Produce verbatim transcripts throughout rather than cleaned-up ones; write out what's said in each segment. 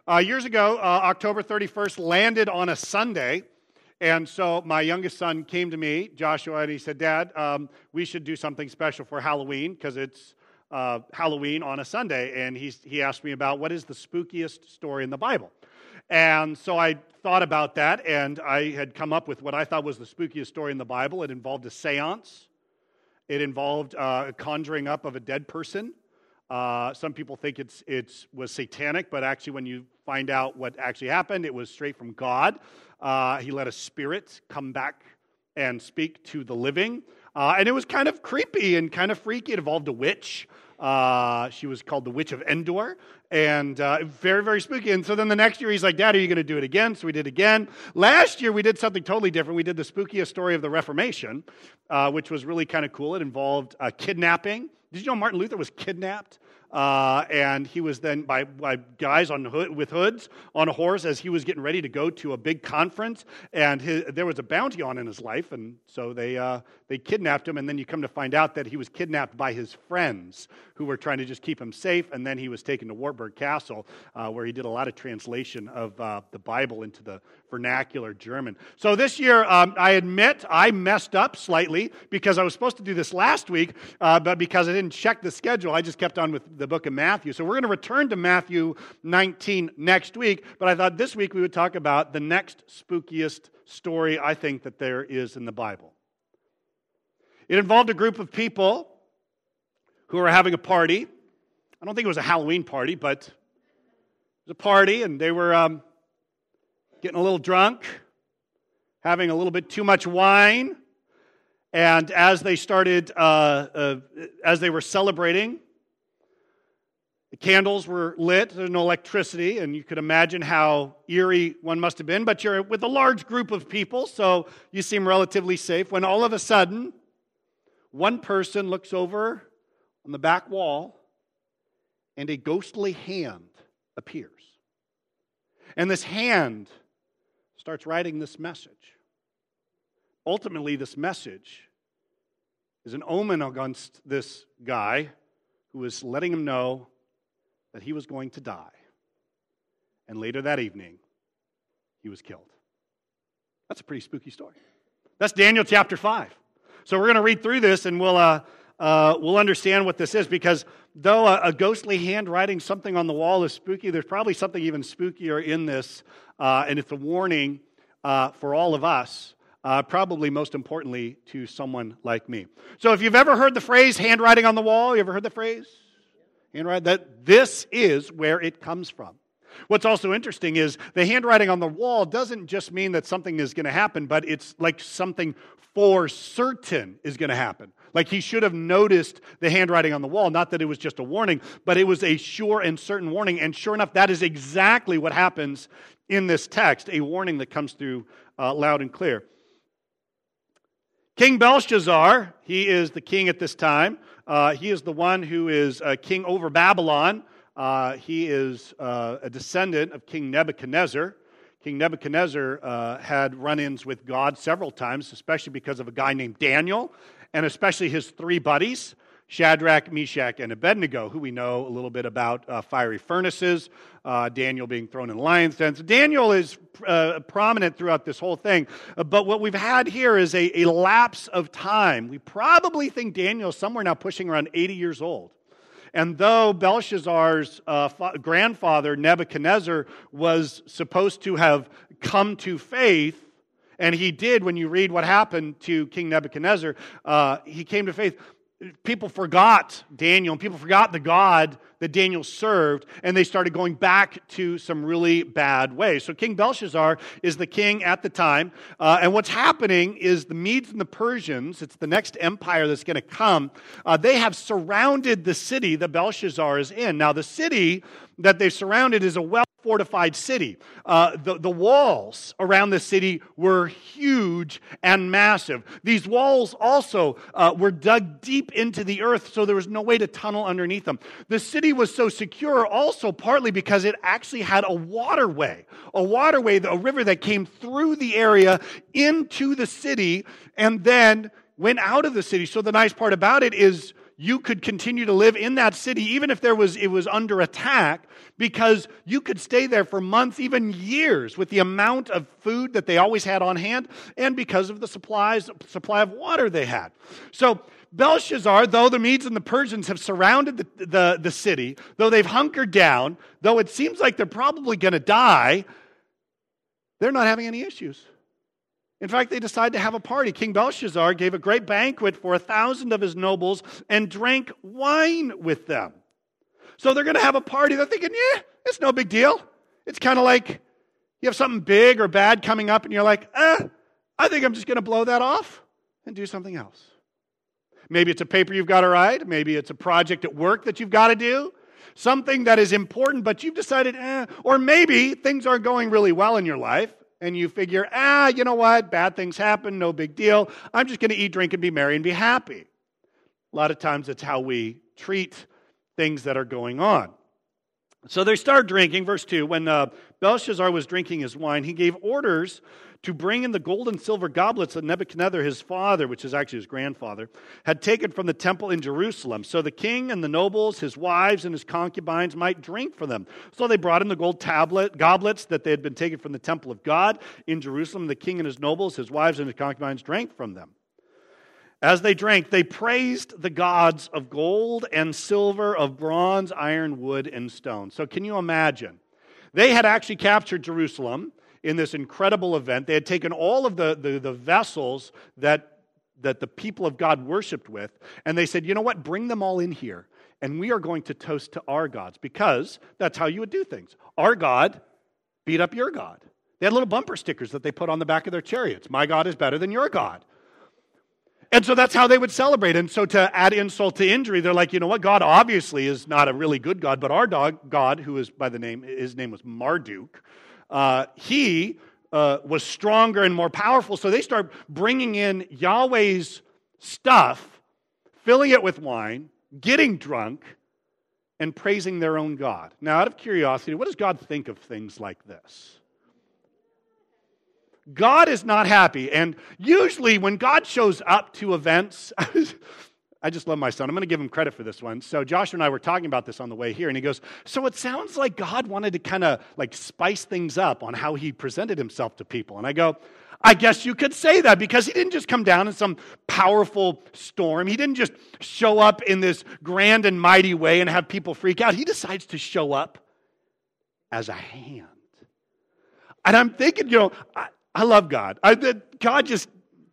Uh, years ago, uh, October thirty-first landed on a Sunday, and so my youngest son came to me, Joshua, and he said, Dad, um, we should do something special for Halloween, because it's uh, Halloween on a Sunday, and he, he asked me about what is the spookiest story in the Bible. And so I thought about that, and I had come up with what I thought was the spookiest story in the Bible. It involved a seance. It involved uh, a conjuring up of a dead person. Uh, some people think it's it's was satanic, but actually when you find out what actually happened, it was straight from God. Uh, he let a spirit come back and speak to the living. Uh, and it was kind of creepy and kind of freaky. It involved a witch. Uh, she was called the Witch of Endor, and uh, very, very spooky. And so then the next year, he's like, Dad, are you going to do it again? So we did again. Last year, we did something totally different. We did the spookiest story of the Reformation, uh, which was really kind of cool. It involved uh, kidnapping. Did you know Martin Luther was kidnapped? Uh, and he was then by, by guys on hood, with hoods on a horse as he was getting ready to go to a big conference, and his, there was a bounty on in his life, and so they uh, they kidnapped him, and then you come to find out that he was kidnapped by his friends who were trying to just keep him safe, and then he was taken to Wartburg Castle, uh, where he did a lot of translation of uh, the Bible into the vernacular German. So this year, um, I admit, I messed up slightly, because I was supposed to do this last week, uh, but because I didn't check the schedule, I just kept on with the book of Matthew. So we're going to return to Matthew nineteen next week, but I thought this week we would talk about the next spookiest story I think that there is in the Bible. It involved a group of people who were having a party. I don't think it was a Halloween party, but it was a party, and they were um, getting a little drunk, having a little bit too much wine, and as they started, uh, uh, as they were celebrating, the candles were lit, there's no electricity, and you could imagine how eerie one must have been, but you're with a large group of people, so you seem relatively safe, when all of a sudden, one person looks over on the back wall, and a ghostly hand appears. And this hand starts writing this message. Ultimately, this message is an omen against this guy who is letting him know that he was going to die. And later that evening, he was killed. That's a pretty spooky story. That's Daniel chapter five. So we're going to read through this, and we'll uh, uh, we'll understand what this is, because though a, a ghostly hand writing something on the wall is spooky, there's probably something even spookier in this, uh, and it's a warning uh, for all of us, uh, probably most importantly to someone like me. So if you've ever heard the phrase handwriting on the wall, you ever heard the phrase? Handwriting, that this is where it comes from. What's also interesting is the handwriting on the wall doesn't just mean that something is going to happen, but it's like something for certain is going to happen. Like he should have noticed the handwriting on the wall, not that it was just a warning, but it was a sure and certain warning. And sure enough, that is exactly what happens in this text, a warning that comes through uh, loud and clear. King Belshazzar, he is the king at this time. Uh, he is the one who is uh, king over Babylon. Uh, he is uh, a descendant of King Nebuchadnezzar. King Nebuchadnezzar uh, had run-ins with God several times, especially because of a guy named Daniel, and especially his three buddies, Shadrach, Meshach, and Abednego, who we know a little bit about uh, fiery furnaces, uh, Daniel being thrown in lion's dens. Daniel is uh, prominent throughout this whole thing, uh, but what we've had here is a, a lapse of time. We probably think Daniel is somewhere now pushing around eighty years old. And though Belshazzar's uh, fa- grandfather, Nebuchadnezzar, was supposed to have come to faith, and he did when you read what happened to King Nebuchadnezzar, uh, he came to faith. People forgot Daniel, and people forgot the God that Daniel served, and they started going back to some really bad ways. So King Belshazzar is the king at the time, uh, and what's happening is the Medes and the Persians, it's the next empire that's going to come, uh, they have surrounded the city that Belshazzar is in. Now, the city that they've surrounded is a well-fortified city. Uh, the, the walls around the city were huge and massive. These walls also uh, were dug deep into the earth, so there was no way to tunnel underneath them. The city was so secure also partly because it actually had a waterway, a waterway, a river that came through the area into the city and then went out of the city. So the nice part about it is you could continue to live in that city even if there was it was under attack, because you could stay there for months, even years, with the amount of food that they always had on hand and because of the supplies supply of water they had. So Belshazzar, though the Medes and the Persians have surrounded the, the, the city, though they've hunkered down, though it seems like they're probably going to die, they're not having any issues. In fact, they decide to have a party. King Belshazzar gave a great banquet for a thousand of his nobles and drank wine with them. So they're going to have a party. They're thinking, yeah, it's no big deal. It's kind of like you have something big or bad coming up and you're like, eh, I think I'm just going to blow that off and do something else. Maybe it's a paper you've got to write. Maybe it's a project at work that you've got to do. Something that is important, but you've decided, eh. Or maybe things aren't going really well in your life, and you figure, ah, you know what? Bad things happen, no big deal. I'm just going to eat, drink, and be merry and be happy. A lot of times it's how we treat things that are going on. So they start drinking. Verse two, when uh, Belshazzar was drinking his wine, he gave orders to bring in the gold and silver goblets that Nebuchadnezzar, his father, which is actually his grandfather, had taken from the temple in Jerusalem, so the king and the nobles, his wives and his concubines might drink from them. So they brought in the gold tablet goblets that they had been taken from the temple of God in Jerusalem. The king and his nobles, his wives and his concubines drank from them. As they drank, they praised the gods of gold and silver, of bronze, iron, wood, and stone. So can you imagine? They had actually captured Jerusalem in this incredible event. They had taken all of the, the, the vessels that, that the people of God worshipped with, and they said, you know what, bring them all in here, and we are going to toast to our gods, because that's how you would do things. Our God beat up your God. They had little bumper stickers that they put on the back of their chariots. My God is better than your God. And so that's how they would celebrate. And so to add insult to injury, they're like, you know what, God obviously is not a really good God, but our dog, God, who is by the name, his name was Marduk, Uh, he uh, was stronger and more powerful, so they start bringing in Yahweh's stuff, filling it with wine, getting drunk, and praising their own God. Now, out of curiosity, what does God think of things like this? God is not happy, and usually when God shows up to events, I just love my son. I'm going to give him credit for this one. So Joshua and I were talking about this on the way here, and he goes, so it sounds like God wanted to kind of like spice things up on how he presented himself to people. And I go, I guess you could say that, because he didn't just come down in some powerful storm. He didn't just show up in this grand and mighty way and have people freak out. He decides to show up as a hand. And I'm thinking, you know, I, I love God. I, that God just...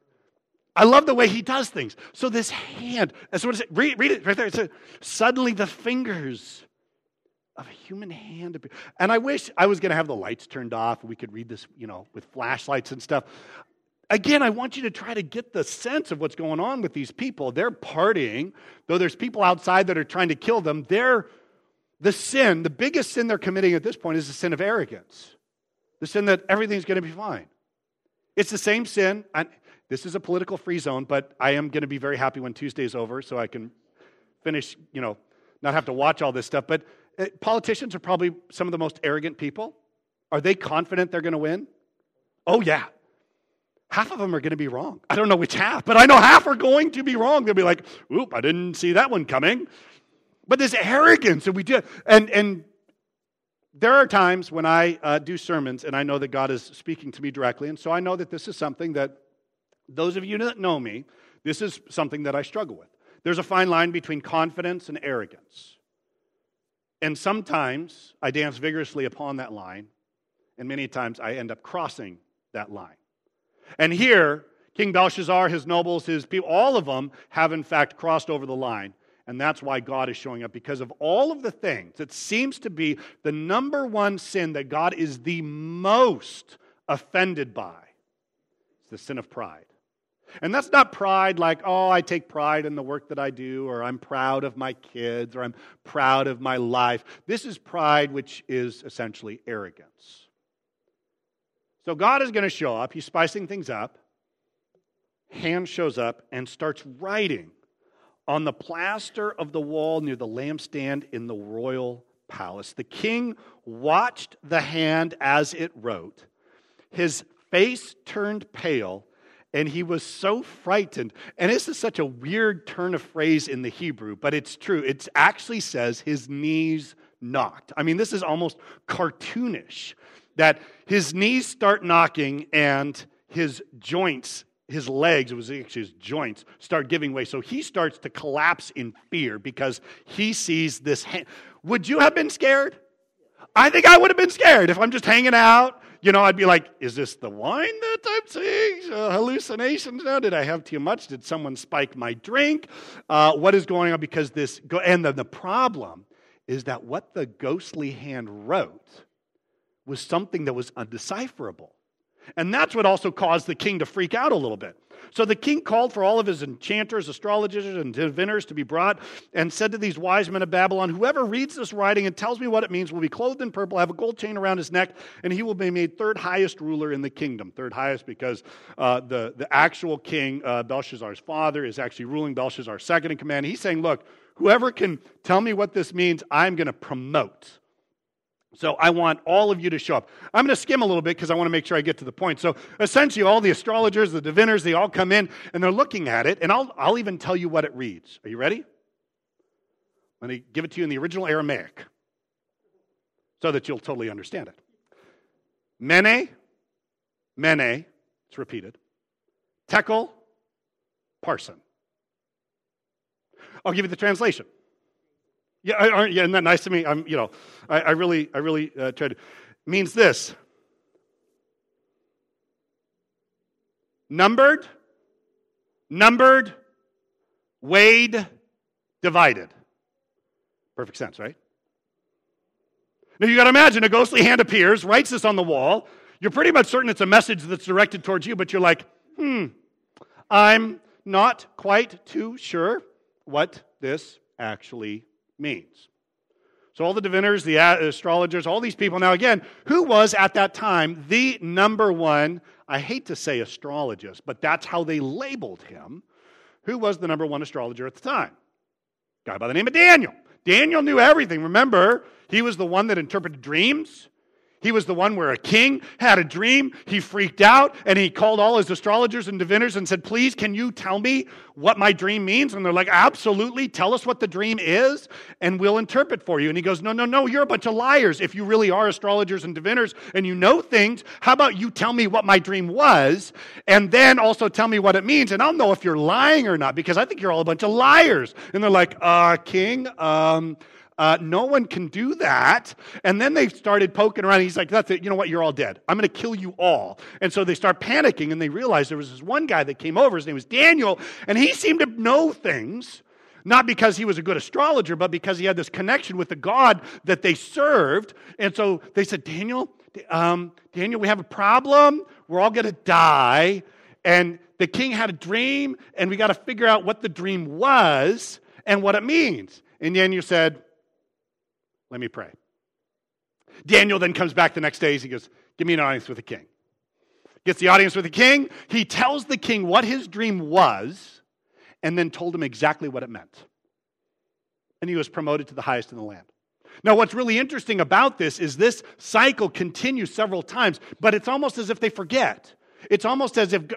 I love the way he does things. So this hand, that's what it says. Read, read it right there. It says, suddenly the fingers of a human hand appear. And I wish I was going to have the lights turned off and we could read this, you know, with flashlights and stuff. Again, I want you to try to get the sense of what's going on with these people. They're partying, though there's people outside that are trying to kill them. They're, the sin, the biggest sin they're committing at this point is the sin of arrogance. The sin that everything's going to be fine. It's the same sin. I, This is a political free zone, but I am going to be very happy when Tuesday is over so I can finish, you know, not have to watch all this stuff. But uh, politicians are probably some of the most arrogant people. Are they confident they're going to win? Oh, yeah. Half of them are going to be wrong. I don't know which half, but I know half are going to be wrong. They'll be like, oop, I didn't see that one coming. But this arrogance that we do, and, and there are times when I uh, do sermons and I know that God is speaking to me directly, and so I know that this is something that those of you that know me, this is something that I struggle with. There's a fine line between confidence and arrogance. And sometimes I dance vigorously upon that line, and many times I end up crossing that line. And here, King Belshazzar, his nobles, his people, all of them have in fact crossed over the line. And that's why God is showing up, because of all of the things. It seems to be the number one sin that God is the most offended by. It's the sin of pride. And that's not pride like, oh, I take pride in the work that I do, or I'm proud of my kids, or I'm proud of my life. This is pride, which is essentially arrogance. So God is going to show up. He's spicing things up. Hand shows up and starts writing on the plaster of the wall near the lampstand in the royal palace. The king watched the hand as it wrote. His face turned pale, And he was so frightened. And this is such a weird turn of phrase in the Hebrew, but it's true. It actually says his knees knocked. I mean, this is almost cartoonish, that his knees start knocking and his joints, his legs, it was actually his joints, start giving way. So he starts to collapse in fear because he sees this hand. Would you have been scared? I think I would have been scared if I'm just hanging out. You know, I'd be like, is this the wine that I'm seeing? Uh, hallucinations now? Did I have too much? Did someone spike my drink? Uh, what is going on? Because this, go- and the, the problem is that what the ghostly hand wrote was something that was undecipherable. And that's what also caused the king to freak out a little bit. So the king called for all of his enchanters, astrologers, and diviners to be brought and said to these wise men of Babylon, whoever reads this writing and tells me what it means will be clothed in purple, have a gold chain around his neck, and he will be made third highest ruler in the kingdom. Third highest because uh, the, the actual king, uh, Belshazzar's father, is actually ruling Belshazzar's second in command. He's saying, look, whoever can tell me what this means, I'm going to promote. So I want all of you to show up. I'm going to skim a little bit because I want to make sure I get to the point. So essentially all the astrologers, the diviners, they all come in and they're looking at it. And I'll, I'll even tell you what it reads. Are you ready? Let me give it to you in the original Aramaic so that you'll totally understand it. Mene, mene, it's repeated. Tekel, parson. I'll give you the translation. Yeah, aren't, yeah, isn't that nice to me? I'm, you know, I, I really, I really uh, try to. Means this: numbered, numbered, weighed, divided. Perfect sense, right? Now you got to imagine a ghostly hand appears, writes this on the wall. You're pretty much certain it's a message that's directed towards you, but you're like, hmm, I'm not quite too sure what this actually means. So all the diviners, the astrologers, all these people. Now again, who was at that time the number one, I hate to say astrologist, but that's how they labeled him. Who was the number one astrologer at the time? A guy by the name of Daniel. Daniel knew everything. Remember, he was the one that interpreted dreams. He was the one where a king had a dream, he freaked out, and he called all his astrologers and diviners and said, please, can you tell me what my dream means? And they're like, absolutely, tell us what the dream is, and we'll interpret for you. And he goes, no, no, no, you're a bunch of liars. If you really are astrologers and diviners and you know things, how about you tell me what my dream was, and then also tell me what it means, and I'll know if you're lying or not, because I think you're all a bunch of liars. And they're like, uh, king, um... Uh, no one can do that. And then they started poking around. He's like, that's it. You know what? You're all dead. I'm going to kill you all. And so they start panicking, and they realize there was this one guy that came over. His name was Daniel, and he seemed to know things, not because he was a good astrologer, but because he had this connection with the God that they served. And so they said, Daniel, um, Daniel, we have a problem. We're all going to die. And the king had a dream, and we got to figure out what the dream was and what it means. And Daniel said, let me pray. Daniel then comes back the next day. He goes, give me an audience with the king. Gets the audience with the king. He tells the king what his dream was and then told him exactly what it meant. And he was promoted to the highest in the land. Now, what's really interesting about this is this cycle continues several times, but it's almost as if they forget. It's almost as if...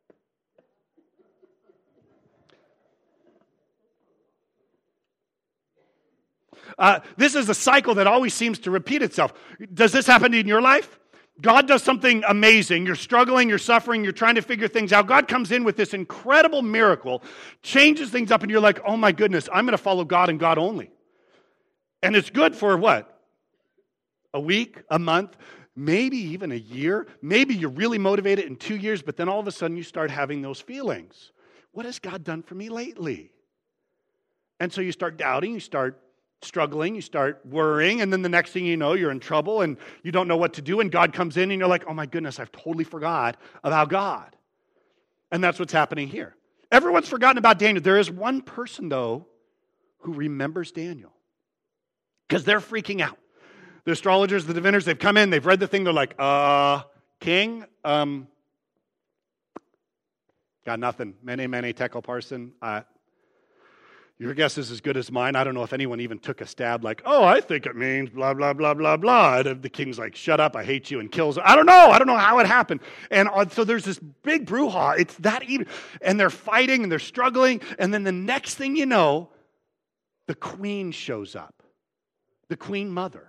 Uh, this is a cycle that always seems to repeat itself. Does this happen in your life? God does something amazing. You're struggling, you're suffering, you're trying to figure things out. God comes in with this incredible miracle, changes things up, and you're like, oh my goodness, I'm going to follow God and God only. And it's good for what? A week, a month, maybe even a year. Maybe you're really motivated in two years, but then all of a sudden you start having those feelings. What has God done for me lately? And so you start doubting, you start struggling, you start worrying, and then the next thing you know, you're in trouble and you don't know what to do, and God comes in and you're like, oh my goodness, I've totally forgot about God. And that's what's happening here. Everyone's forgotten about Daniel. There is one person, though, who remembers Daniel because they're freaking out. The astrologers, the diviners, they've come in, they've read the thing, they're like, uh, king, um, got nothing. Mene, mene, tekel, parson. Uh, Your guess is as good as mine. I don't know if anyone even took a stab like, oh, I think it means blah, blah, blah, blah, blah. And the king's like, shut up, I hate you, and kills her. I don't know. I don't know how it happened. And uh, so there's this big brouhaha. It's that even. And they're fighting and they're struggling. And then the next thing you know, the queen shows up. The queen mother.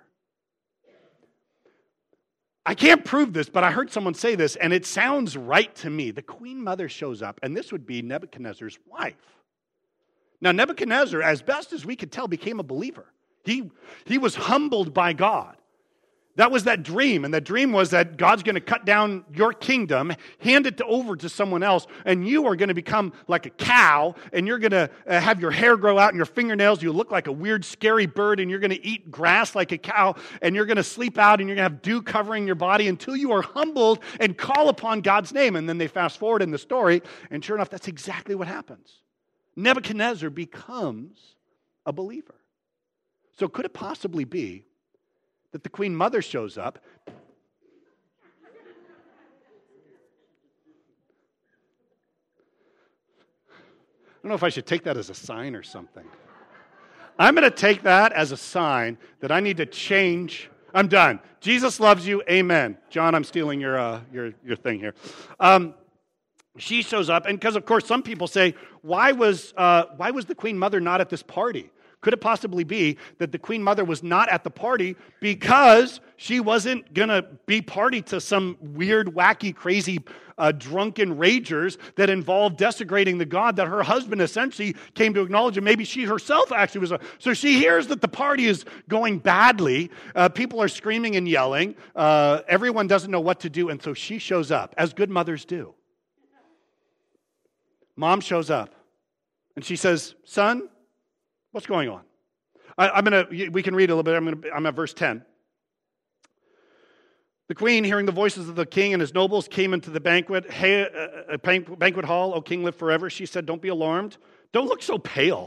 I can't prove this, but I heard someone say this, and it sounds right to me. The queen mother shows up, and this would be Nebuchadnezzar's wife. Now, Nebuchadnezzar, as best as we could tell, became a believer. He, he was humbled by God. That was that dream, and that dream was that God's going to cut down your kingdom, hand it to, over to someone else, and you are going to become like a cow, and you're going to uh, have your hair grow out and your fingernails. You look like a weird, scary bird, and you're going to eat grass like a cow, and you're going to sleep out, and you're going to have dew covering your body until you are humbled and call upon God's name. And then they fast forward in the story, and sure enough, that's exactly what happens. Nebuchadnezzar becomes a believer. So could it possibly be that the queen mother shows up? I don't know if I should take that as a sign or something. I'm going to take that as a sign that I need to change. I'm done. Jesus loves you. Amen. John, I'm stealing your uh, your your thing here. Um, she shows up, and because of course some people say, why was uh, why was the queen mother not at this party? Could it possibly be that the queen mother was not at the party because she wasn't going to be party to some weird, wacky, crazy, uh, drunken ragers that involved desecrating the God that her husband essentially came to acknowledge, and maybe she herself actually was. A, so she hears that the party is going badly. Uh, people are screaming and yelling. Uh, everyone doesn't know what to do, and so she shows up, as good mothers do. Mom shows up, and she says, son, what's going on? I, I'm gonna. We can read a little bit. I'm gonna. I'm at verse ten. The queen, hearing the voices of the king and his nobles, came into the banquet hey, uh, banquet hall. O king, live forever. She said, "Don't be alarmed. Don't look so pale.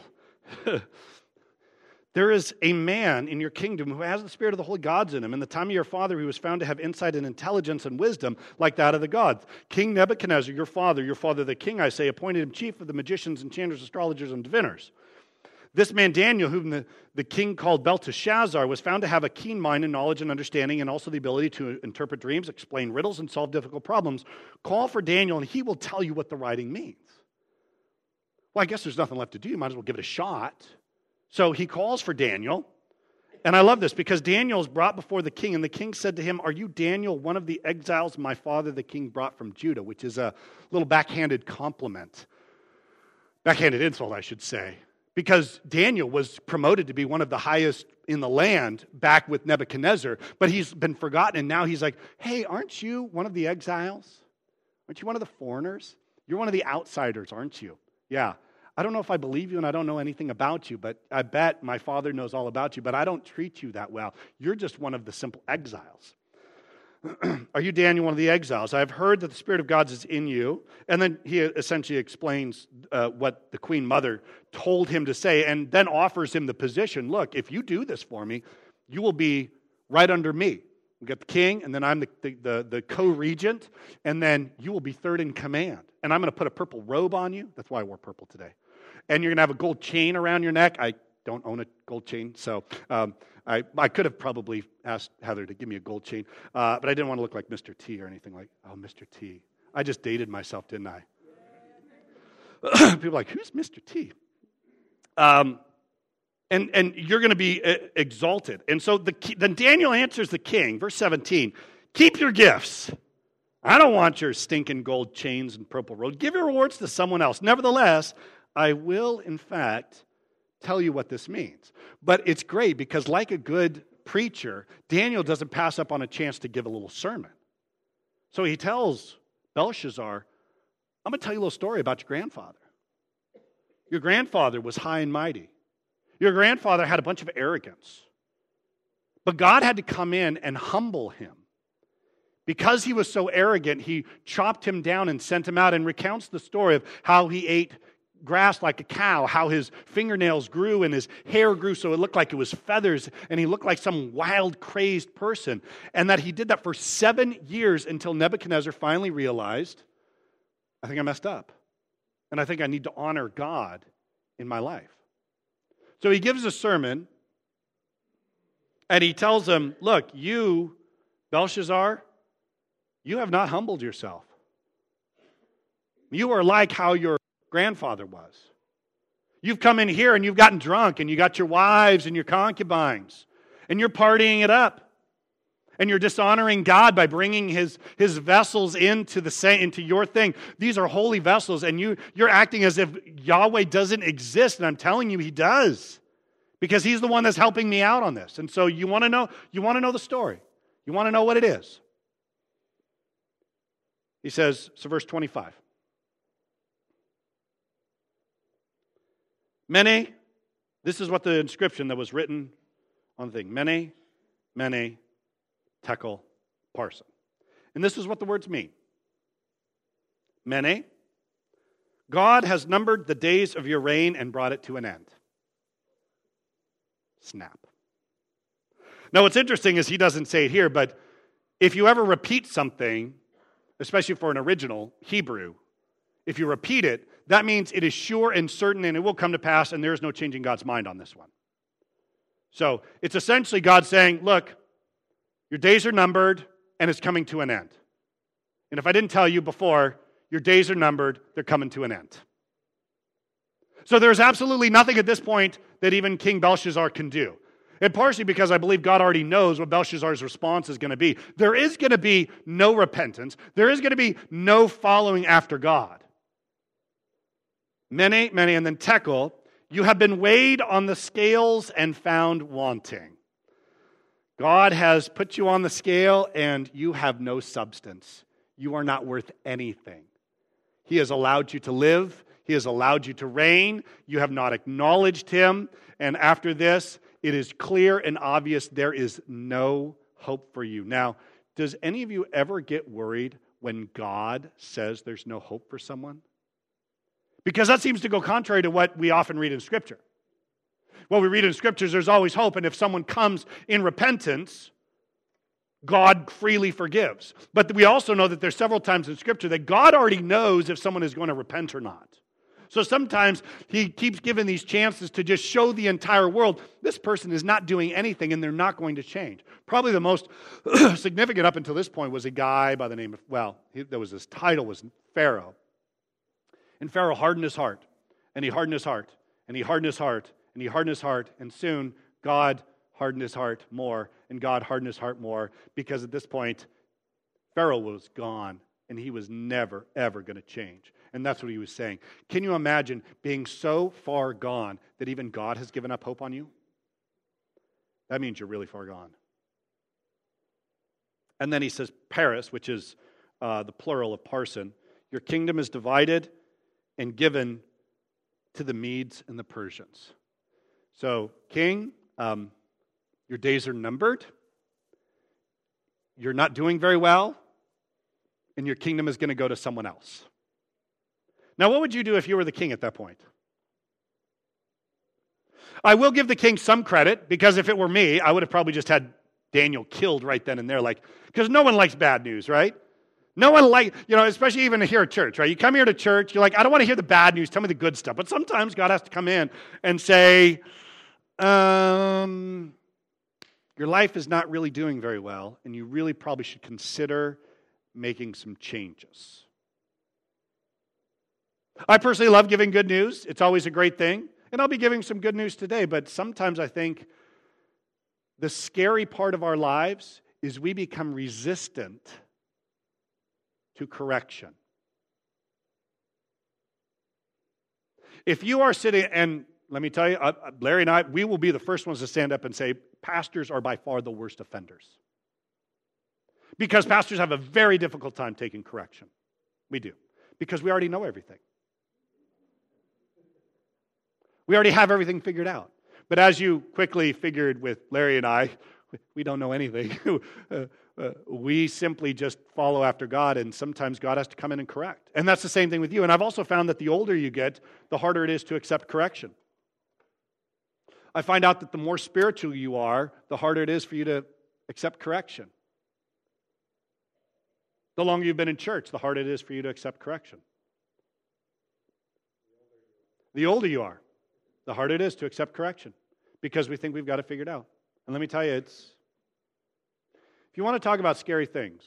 There is a man in your kingdom who has the spirit of the holy gods in him. In the time of your father, he was found to have insight and intelligence and wisdom like that of the gods. King Nebuchadnezzar, your father, your father the king, I say, appointed him chief of the magicians, enchanters, astrologers, and diviners. This man Daniel, whom the, the king called Belteshazzar, was found to have a keen mind and knowledge and understanding, and also the ability to interpret dreams, explain riddles, and solve difficult problems. Call for Daniel, and he will tell you what the writing means." Well, I guess there's nothing left to do. You might as well give it a shot. So he calls for Daniel. And I love this because Daniel is brought before the king, and the king said to him, "Are you Daniel, one of the exiles my father the king brought from Judah?" Which is a little backhanded compliment. Backhanded insult, I should say. Because Daniel was promoted to be one of the highest in the land back with Nebuchadnezzar, but he's been forgotten, and now he's like, "Hey, aren't you one of the exiles? Aren't you one of the foreigners? You're one of the outsiders, aren't you? Yeah. I don't know if I believe you, and I don't know anything about you, but I bet my father knows all about you, but I don't treat you that well. You're just one of the simple exiles. Are you Daniel, one of the exiles? I have heard that the Spirit of God is in you." And then he essentially explains uh, what the queen mother told him to say, and then offers him the position. Look, if you do this for me, you will be right under me. We got the king, and then I'm the, the, the, the co-regent, and then you will be third in command. And I'm going to put a purple robe on you. That's why I wore purple today. And you're going to have a gold chain around your neck. I don't own a gold chain, so um, I, I could have probably asked Heather to give me a gold chain, uh, but I didn't want to look like Mister T or anything like, oh, Mister T. I just dated myself, didn't I? People are like, who's Mister T? Um, and, and you're going to be uh, exalted. And so the, then Daniel answers the king, verse seventeen, "Keep your gifts. I don't want your stinking gold chains and purple robe. Give your rewards to someone else. Nevertheless, I will, in fact, tell you what this means." But it's great because like a good preacher, Daniel doesn't pass up on a chance to give a little sermon. So he tells Belshazzar, "I'm going to tell you a little story about your grandfather. Your grandfather was high and mighty. Your grandfather had a bunch of arrogance. But God had to come in and humble him. Because he was so arrogant, he chopped him down and sent him out," and recounts the story of how he ate grass like a cow, how his fingernails grew and his hair grew so it looked like it was feathers, and he looked like some wild, crazed person, and that he did that for seven years until Nebuchadnezzar finally realized, I think I messed up, and I think I need to honor God in my life. So he gives a sermon, and he tells them, look, you, Belshazzar, you have not humbled yourself. You are like how your grandfather was. You've come in here and you've gotten drunk, and you got your wives and your concubines, and you're partying it up. And you're dishonoring God by bringing his, his vessels into the into your thing. These are holy vessels, and you, you're acting as if Yahweh doesn't exist, and I'm telling you he does. Because he's the one that's helping me out on this. And so you want to know, you want to know the story. You want to know what it is. He says, so verse twenty-five. Mene, this is what the inscription that was written on the thing. Mene, Mene, Tekel, Parsin. And this is what the words mean. Mene, God has numbered the days of your reign and brought it to an end. Snap. Now what's interesting is he doesn't say it here, but if you ever repeat something, especially for an original Hebrew, if you repeat it, that means it is sure and certain and it will come to pass, and there is no changing God's mind on this one. So it's essentially God saying, look, your days are numbered, and it's coming to an end. And if I didn't tell you before, your days are numbered, they're coming to an end. So there's absolutely nothing at this point that even King Belshazzar can do. And partially because I believe God already knows what Belshazzar's response is going to be. There is going to be no repentance. There is going to be no following after God. Mene, Mene, and then Tekel, you have been weighed on the scales and found wanting. God has put you on the scale and you have no substance. You are not worth anything. He has allowed you to live. He has allowed you to reign. You have not acknowledged him. And after this, it is clear and obvious there is no hope for you. Now, does any of you ever get worried when God says there's no hope for someone? Because that seems to go contrary to what we often read in Scripture. What we read in Scriptures, there's always hope, and if someone comes in repentance, God freely forgives. But we also know that there's several times in Scripture that God already knows if someone is going to repent or not. So sometimes he keeps giving these chances to just show the entire world, this person is not doing anything and they're not going to change. Probably the most significant up until this point was a guy by the name of, well, he, there was his title was Pharaoh. And Pharaoh hardened his heart, and he hardened his heart, and he hardened his heart, and he hardened his heart, and soon God hardened his heart more, and God hardened his heart more, because at this point, Pharaoh was gone, and he was never, ever going to change. And that's what he was saying. Can you imagine being so far gone that even God has given up hope on you? That means you're really far gone. And then he says, Paris, which is uh, the plural of Parsin, your kingdom is divided and given to the Medes and the Persians. So, king, um, your days are numbered. You're not doing very well. And your kingdom is going to go to someone else. Now, what would you do if you were the king at that point? I will give the king some credit, because if it were me, I would have probably just had Daniel killed right then and there, like, because no one likes bad news, right? No one like, you know, especially even here at church, right? You come here to church, you're like, I don't want to hear the bad news, tell me the good stuff. But sometimes God has to come in and say, um, your life is not really doing very well, and you really probably should consider making some changes. I personally love giving good news. It's always a great thing. And I'll be giving some good news today, but sometimes I think the scary part of our lives is we become resistant to correction. If you are sitting, and let me tell you, uh, Larry and I, we will be the first ones to stand up and say, pastors are by far the worst offenders. Because pastors have a very difficult time taking correction. We do. Because we already know everything. We already have everything figured out. But as you quickly figured with Larry and I, we don't know anything. uh, uh, we simply just follow after God, and sometimes God has to come in and correct. And that's the same thing with you. And I've also found that the older you get, the harder it is to accept correction. I find out that the more spiritual you are, the harder it is for you to accept correction. The longer you've been in church, the harder it is for you to accept correction. The older you are. the harder it is to accept correction because we think we've got it figured out. And let me tell you, it's, if you want to talk about scary things,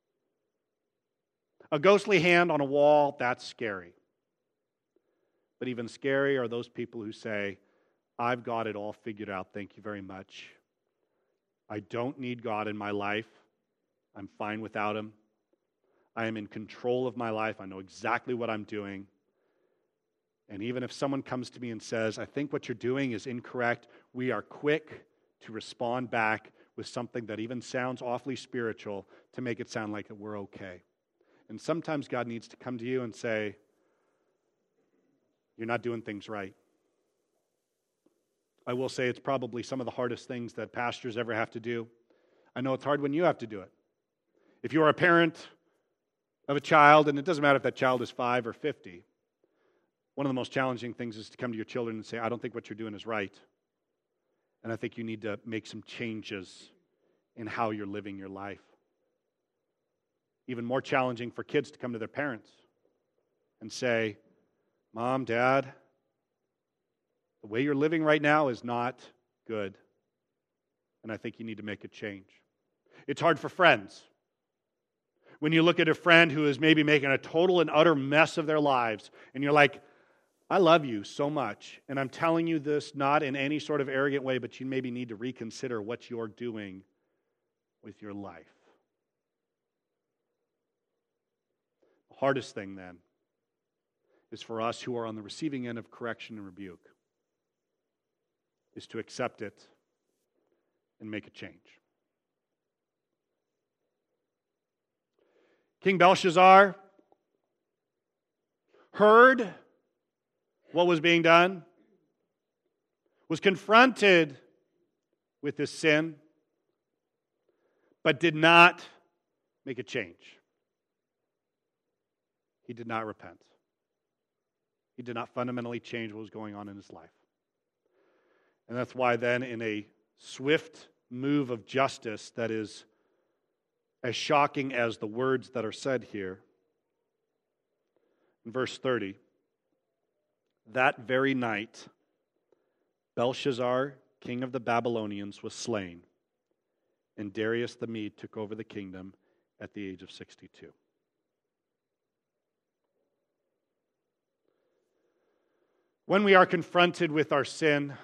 a ghostly hand on a wall, that's scary. But even scary are those people who say, I've got it all figured out, thank you very much. I don't need God in my life. I'm fine without Him. I am in control of my life. I know exactly what I'm doing. And even if someone comes to me and says, I think what you're doing is incorrect, we are quick to respond back with something that even sounds awfully spiritual to make it sound like we're okay. And sometimes God needs to come to you and say, you're not doing things right. I will say it's probably some of the hardest things that pastors ever have to do. I know it's hard when you have to do it. If you are a parent of a child, and it doesn't matter if that child is five or fifty, one of the most challenging things is to come to your children and say, I don't think what you're doing is right. And I think you need to make some changes in how you're living your life. Even more challenging for kids to come to their parents and say, Mom, Dad, the way you're living right now is not good. And I think you need to make a change. It's hard for friends. When you look at a friend who is maybe making a total and utter mess of their lives, and you're like, I love you so much, and I'm telling you this not in any sort of arrogant way, but you maybe need to reconsider what you're doing with your life. The hardest thing then is for us who are on the receiving end of correction and rebuke is to accept it and make a change. King Belshazzar heard what was being done, was confronted with this sin, but did not make a change. He did not repent. He did not fundamentally change what was going on in his life. And that's why then in a swift move of justice that is as shocking as the words that are said here, in verse thirty, that very night, Belshazzar, king of the Babylonians, was slain, and Darius the Mede took over the kingdom at the age of sixty-two. When we are confronted with our sin,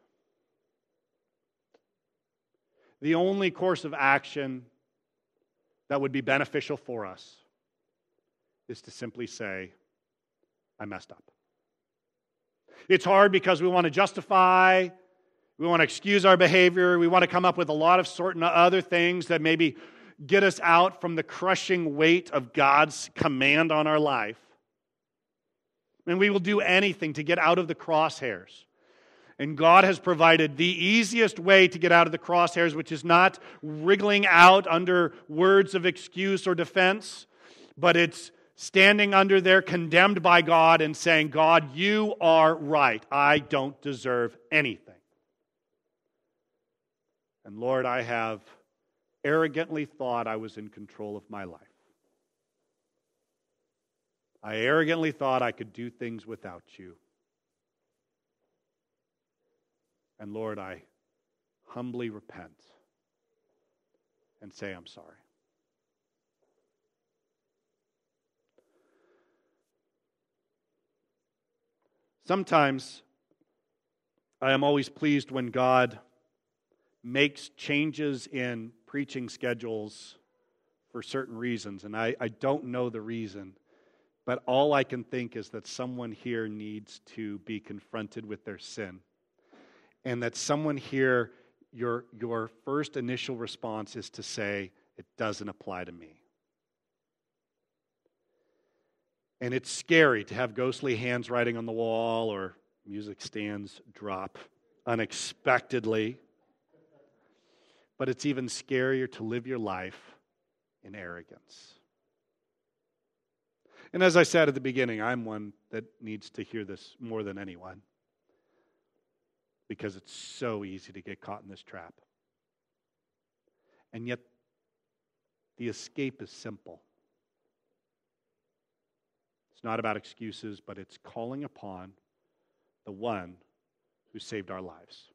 the only course of action that would be beneficial for us is to simply say, I messed up. It's hard because we want to justify, we want to excuse our behavior, we want to come up with a lot of certain other things that maybe get us out from the crushing weight of God's command on our life. And we will do anything to get out of the crosshairs. And God has provided the easiest way to get out of the crosshairs, which is not wriggling out under words of excuse or defense, but it's standing under there condemned by God and saying, God, you are right. I don't deserve anything. And Lord, I have arrogantly thought I was in control of my life. I arrogantly thought I could do things without you. And Lord, I humbly repent and say I'm sorry. Sometimes I am always pleased when God makes changes in preaching schedules for certain reasons, and I, I don't know the reason, but all I can think is that someone here needs to be confronted with their sin, and that someone here, your, your first initial response is to say, it doesn't apply to me. And it's scary to have ghostly hands writing on the wall or music stands drop unexpectedly. But it's even scarier to live your life in arrogance. And as I said at the beginning, I'm one that needs to hear this more than anyone, because it's so easy to get caught in this trap. And yet, the escape is simple. It's not about excuses, but it's calling upon the one who saved our lives.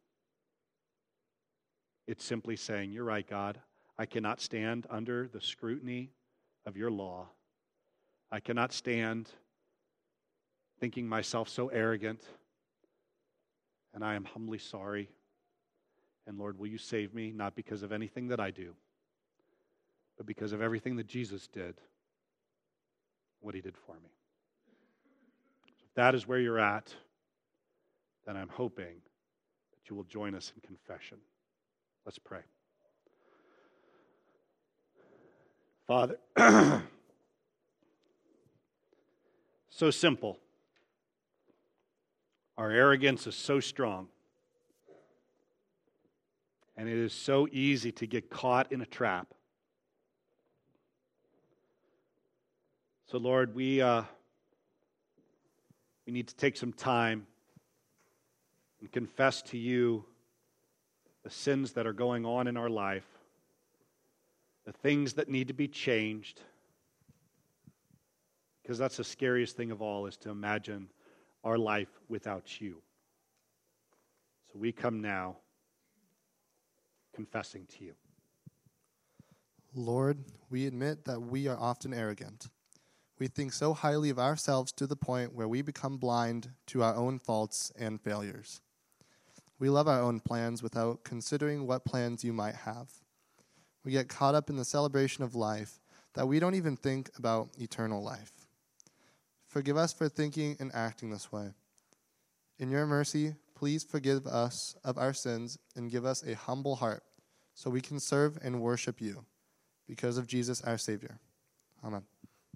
It's simply saying, you're right, God. I cannot stand under the scrutiny of your law. I cannot stand thinking myself so arrogant, and I am humbly sorry. And Lord, will you save me, not because of anything that I do, but because of everything that Jesus did, what he did for me. So if that is where you're at, then I'm hoping that you will join us in confession. Let's pray. Father, so simple. Our arrogance is so strong. And it is so easy to get caught in a trap. So Lord, we uh, we need to take some time and confess to you the sins that are going on in our life, the things that need to be changed, because that's the scariest thing of all, is to imagine our life without you. So we come now confessing to you. Lord, we admit that we are often arrogant. We think so highly of ourselves to the point where we become blind to our own faults and failures. We love our own plans without considering what plans you might have. We get caught up in the celebration of life that we don't even think about eternal life. Forgive us for thinking and acting this way. In your mercy, please forgive us of our sins and give us a humble heart so we can serve and worship you because of Jesus our Savior. Amen.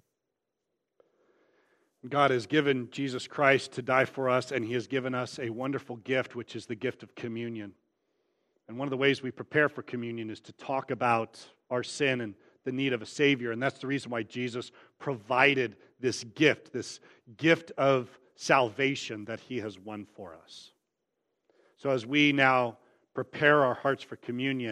God has given Jesus Christ to die for us, and he has given us a wonderful gift, which is the gift of communion. And one of the ways we prepare for communion is to talk about our sin and the need of a Savior. And that's the reason why Jesus provided this gift, this gift of salvation that he has won for us. So as we now prepare our hearts for communion,